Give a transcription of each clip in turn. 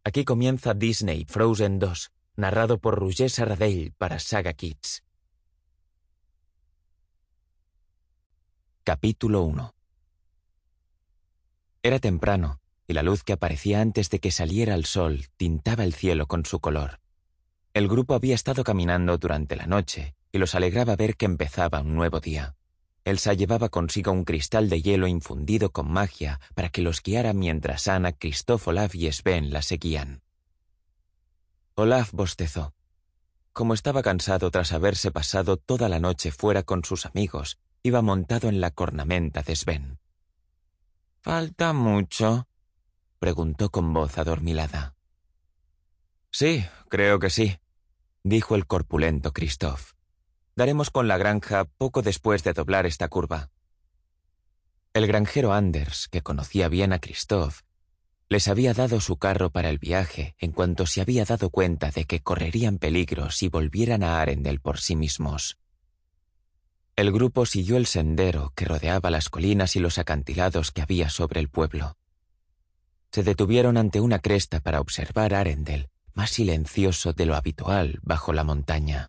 Aquí comienza Disney Frozen 2, narrado por Roger Sarradell para Saga Kids. Capítulo 1. Era temprano, y la luz que aparecía antes de que saliera el sol tintaba el cielo con su color. El grupo había estado caminando durante la noche, y los alegraba ver que empezaba un nuevo día. Elsa llevaba consigo un cristal de hielo infundido con magia para que los guiara mientras Anna, Kristoff, Olaf y Sven la seguían. Olaf bostezó. Como estaba cansado tras haberse pasado toda la noche fuera con sus amigos, iba montado en la cornamenta de Sven. —¿Falta mucho? —preguntó con voz adormilada. —Sí, creo que sí —dijo el corpulento Kristoff—. Daremos con la granja poco después de doblar esta curva. El granjero Anders, que conocía bien a Kristoff, les había dado su carro para el viaje en cuanto se había dado cuenta de que correrían peligro si volvieran a Arendel por sí mismos. El grupo siguió el sendero que rodeaba las colinas y los acantilados que había sobre el pueblo. Se detuvieron ante una cresta para observar Arendel, más silencioso de lo habitual bajo la montaña.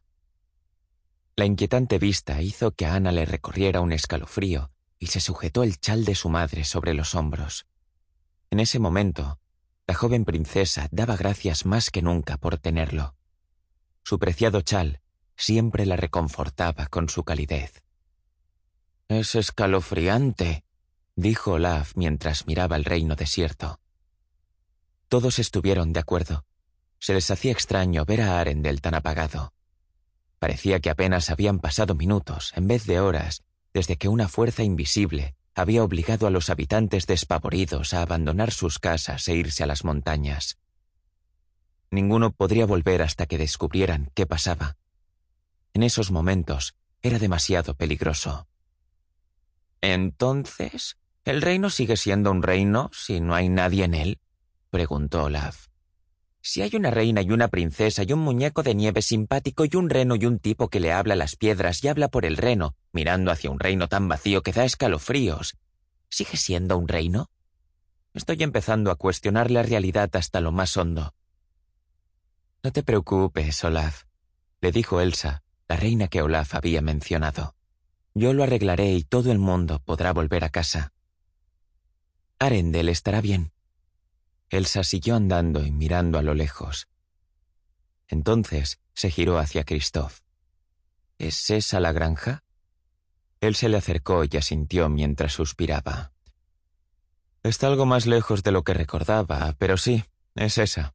La inquietante vista hizo que a Anna le recorriera un escalofrío y se sujetó el chal de su madre sobre los hombros. En ese momento, la joven princesa daba gracias más que nunca por tenerlo. Su preciado chal siempre la reconfortaba con su calidez. «Es escalofriante», dijo Olaf mientras miraba el reino desierto. Todos estuvieron de acuerdo. Se les hacía extraño ver a Arendel tan apagado. Parecía que apenas habían pasado minutos, en vez de horas, desde que una fuerza invisible había obligado a los habitantes despavoridos a abandonar sus casas e irse a las montañas. Ninguno podría volver hasta que descubrieran qué pasaba. En esos momentos era demasiado peligroso. —¿Entonces, el reino sigue siendo un reino si no hay nadie en él? —preguntó Olaf. —Si hay una reina y una princesa y un muñeco de nieve simpático y un reno y un tipo que le habla a las piedras y habla por el reno, mirando hacia un reino tan vacío que da escalofríos, ¿sigue siendo un reino? Estoy empezando a cuestionar la realidad hasta lo más hondo. —No te preocupes, Olaf —le dijo Elsa, la reina que Olaf había mencionado—. Yo lo arreglaré y todo el mundo podrá volver a casa. Arendel estará bien. Elsa siguió andando y mirando a lo lejos. Entonces se giró hacia Kristoff. —¿Es esa la granja? Él se le acercó y asintió mientras suspiraba. —Está algo más lejos de lo que recordaba, pero sí, es esa.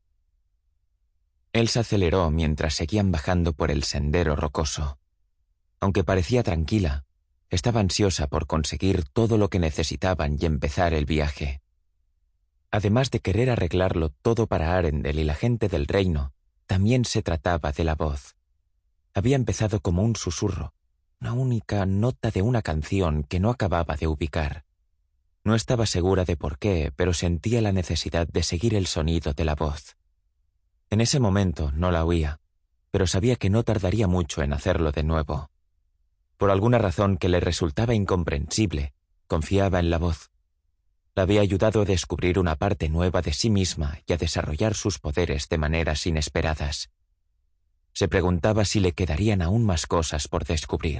Él se aceleró mientras seguían bajando por el sendero rocoso. Aunque parecía tranquila, estaba ansiosa por conseguir todo lo que necesitaban y empezar el viaje. Además de querer arreglarlo todo para Arendel y la gente del reino, también se trataba de la voz. Había empezado como un susurro, una única nota de una canción que no acababa de ubicar. No estaba segura de por qué, pero sentía la necesidad de seguir el sonido de la voz. En ese momento no la oía, pero sabía que no tardaría mucho en hacerlo de nuevo. Por alguna razón que le resultaba incomprensible, confiaba en la voz. La había ayudado a descubrir una parte nueva de sí misma y a desarrollar sus poderes de maneras inesperadas. Se preguntaba si le quedarían aún más cosas por descubrir.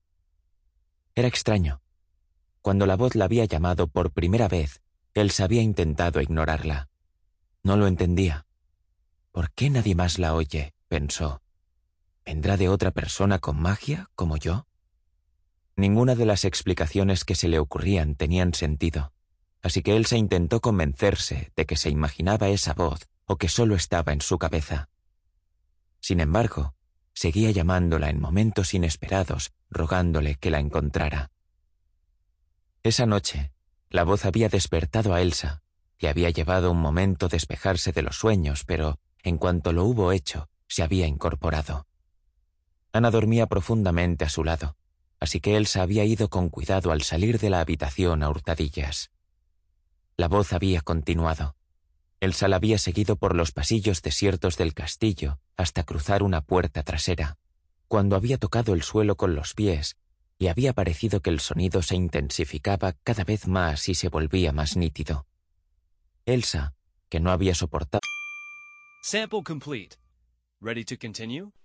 Era extraño. Cuando la voz la había llamado por primera vez, Elsa había intentado ignorarla. No lo entendía. ¿Por qué nadie más la oye?, pensó. ¿Vendrá de otra persona con magia, como yo? Ninguna de las explicaciones que se le ocurrían tenían sentido, así que Elsa intentó convencerse de que se imaginaba esa voz o que solo estaba en su cabeza. Sin embargo, seguía llamándola en momentos inesperados, rogándole que la encontrara. Esa noche, la voz había despertado a Elsa. Le había llevado un momento despejarse de los sueños, pero, en cuanto lo hubo hecho, se había incorporado. Anna dormía profundamente a su lado, así que Elsa había ido con cuidado al salir de la habitación a hurtadillas. La voz había continuado. Elsa la había seguido por los pasillos desiertos del castillo hasta cruzar una puerta trasera. Cuando había tocado el suelo con los pies, le había parecido que el sonido se intensificaba cada vez más y se volvía más nítido. Elsa, que no había soportado Sample complete. Ready to continue?